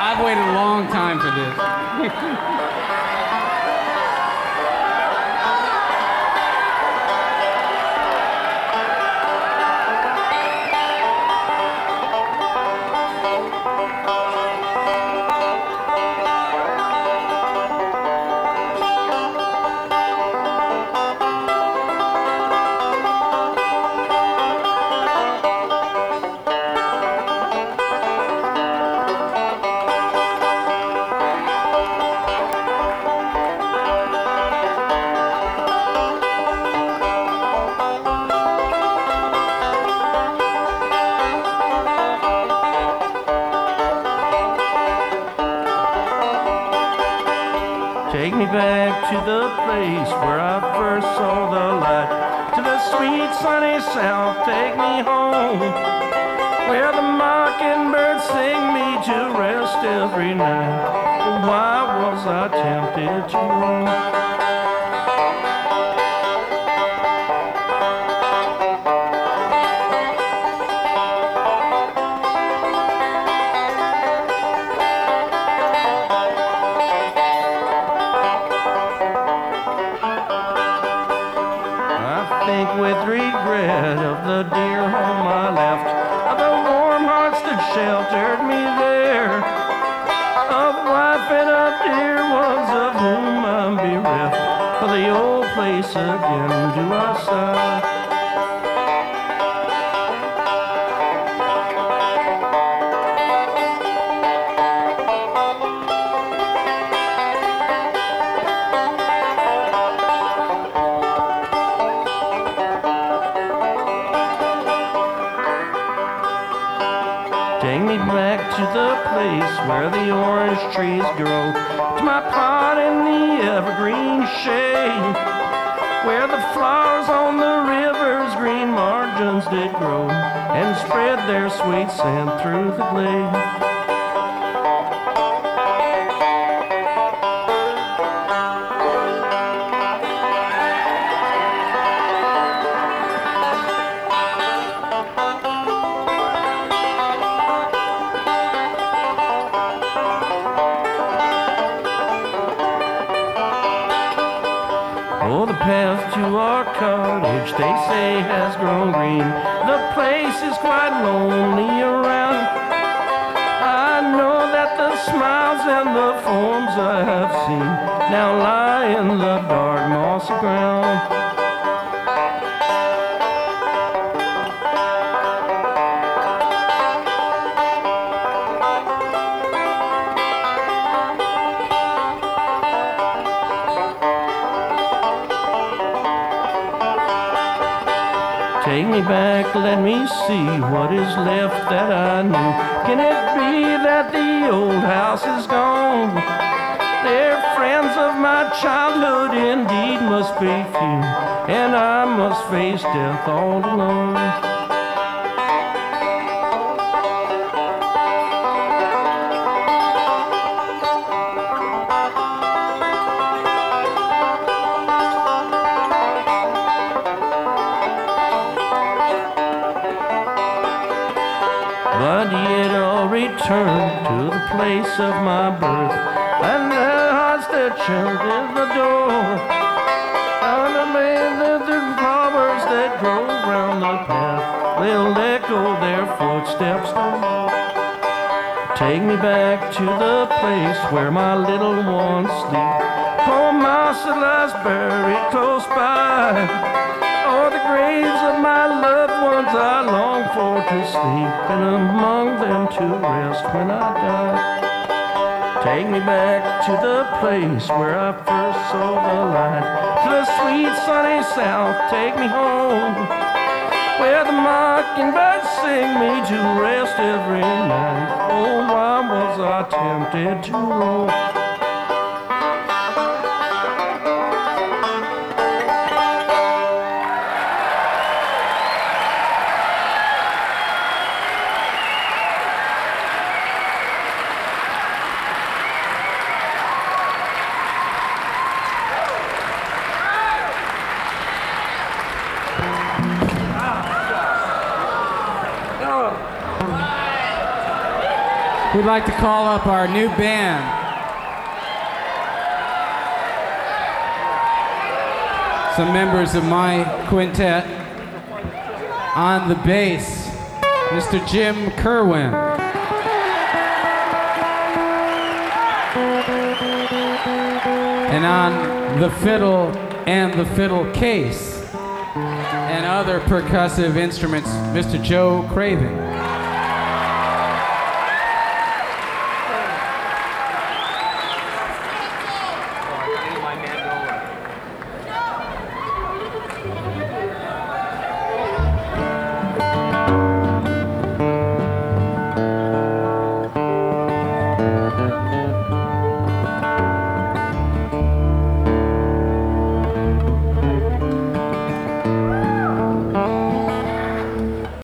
I've waited a long time for this. Take me back to the place where I first saw the light, to the sweet sunny south, take me home, where the mockingbirds sing me to rest every night. Why was I tempted to roam? With regret of the dear home I left, of the warm hearts that sheltered me there, of wife and of dear ones of whom I'm bereft. For the old place again do I sigh. Take me back to the place where the orange trees grow, to my pot in the evergreen shade, where the flowers on the river's green margins did grow and spread their sweet scent through the glade. Oh, the path to our cottage, they say, has grown green. The place is quite lonely around. I know that the smiles and the forms I have seen now lie in the dark mossy ground. Take me back, let me see what is left that I knew. Can it be that the old house is gone? They're friends of my childhood, indeed must be few, and I must face death all alone. But yet I'll return to the place of my birth, and the hearts that shelter the door, and the flowers that grow round the path, they'll echo their footsteps no more. Take me back to the place where my little ones sleep. Poor Marcia lies buried close by, or the graves of my loved ones I long for to sleep, and among them to rest when I die. Take me back to the place where I first saw the light, to the sweet sunny south, take me home, where the mockingbirds sing me to rest every night. Oh, why was I tempted to roam? We'd like to call up our new band. Some members of my quintet. On the bass, Mr. Jim Kerwin. And on the fiddle and the fiddle case and other percussive instruments, Mr. Joe Craven.